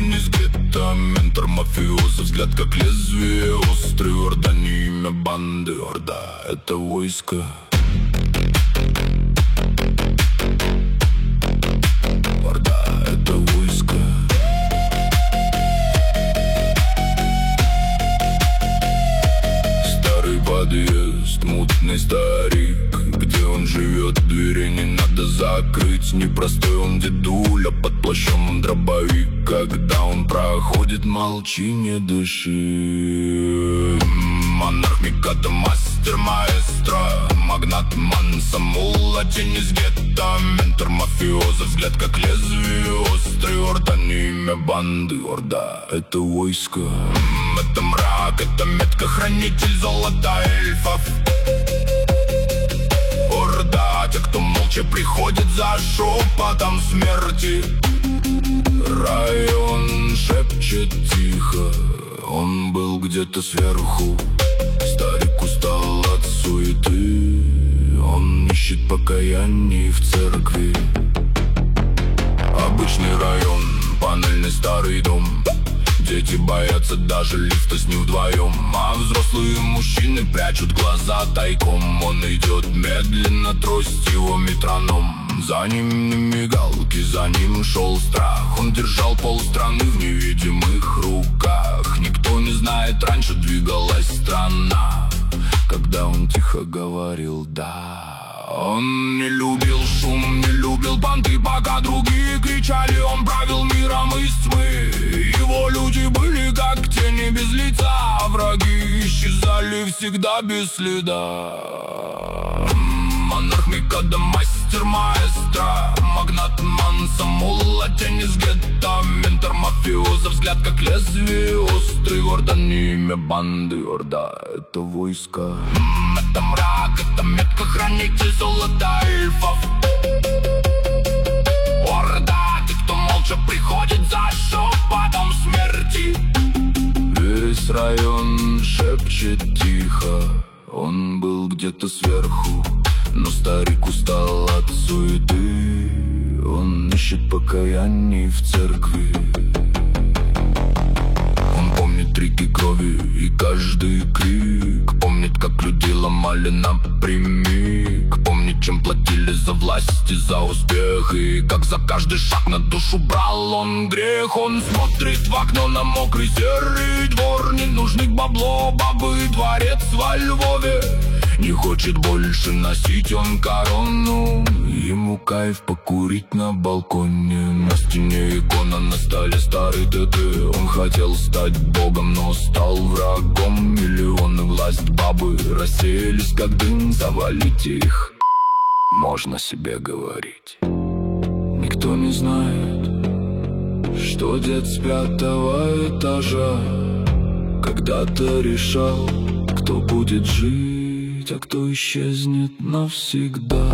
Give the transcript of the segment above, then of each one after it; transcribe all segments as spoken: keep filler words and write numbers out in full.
тень из гетто. Ментор мафиоза, взгляд как лезвие острый. Орда не имя банды, орда — это войско. Орда — это войско. Старый подъезд, мутный старик. Где он живет, двери не надо закрыть. Непростой он дедуля, под плащом он дробовик. Когда он проходит, молчи, не дыши. Монарх, Микадо, мастер, маэстро, магнат, манса, мулла, тень из гетто. Ментор мафиоза, взгляд как лезвие острый. Орда не имя банды, орда — это войско. Это мрак, это метка, хранитель золота эльфов. Орда — те, кто молча приходит за шепотом смерти. Район шепчет тихо, он был где-то сверху. Старик устал от суеты, он ищет покаяний в церкви. Обычный район, панельный старый дом. Дети боятся даже лифта с ним вдвоем. А взрослые мужчины прячут глаза тайком. Он идет медленно, трость его метроном. За ним на мигалке, за ним шел страх. Он держал полстраны в невидимых руках. Никто не знает, раньше двигалась страна, когда он тихо говорил «да». Он не любил шум, не любил банды, пока другие кричали. Он правил миром из тьмы. Его люди были как тени без лица. Враги исчезали всегда без следа. Монарх, Микадо, мастер, маэстро, магнат, манса, мулла, тень из гетто. Ментор мафиоза, взгляд как лезвие острый. Орда не имя банды, орда — это войско. Это мрак, это метка, хранитель золота эльфов. Орда — те, кто молча приходит за шепотом смерти. Весь район шепчет тихо, он был где-то сверху. Но старик устал от суеты, он ищет покаяний в церкви. Он помнит реки крови и каждый крик. Помнит, как людей ломали напрямик. Помнит, чем платили за власть и за успех. И как за каждый шаг на душу брал он грех. Он смотрит в окно на мокрый серый двор. Ненужный бабло, бабы, дворец во Львове. Не хочет больше носить он корону. Ему кайф покурить на балконе. На стене икона, на столе старый ДД. Он хотел стать богом, но стал врагом. Миллионы, власть, бабы рассеялись как дым. Завалите их, можно себе говорить. Никто не знает, что дед с пятого этажа когда-то решал, кто будет жить, а кто исчезнет навсегда.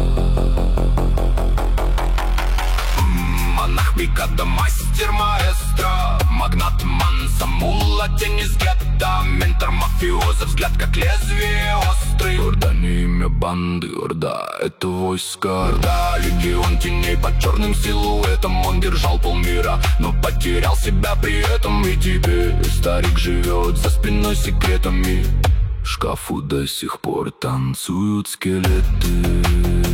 Монарх, Микадо, мастер, маэстро, магнат, манса, мулла, тень из гетто. Ментор мафиоза, взгляд как лезвие острый. Орда не имя банды, орда — это войско. Орда — легион теней под черным силуэтом. Он держал полмира, но потерял себя при этом. И теперь старик живет за спиной секретами. В шкафу до сих пор танцуют скелеты.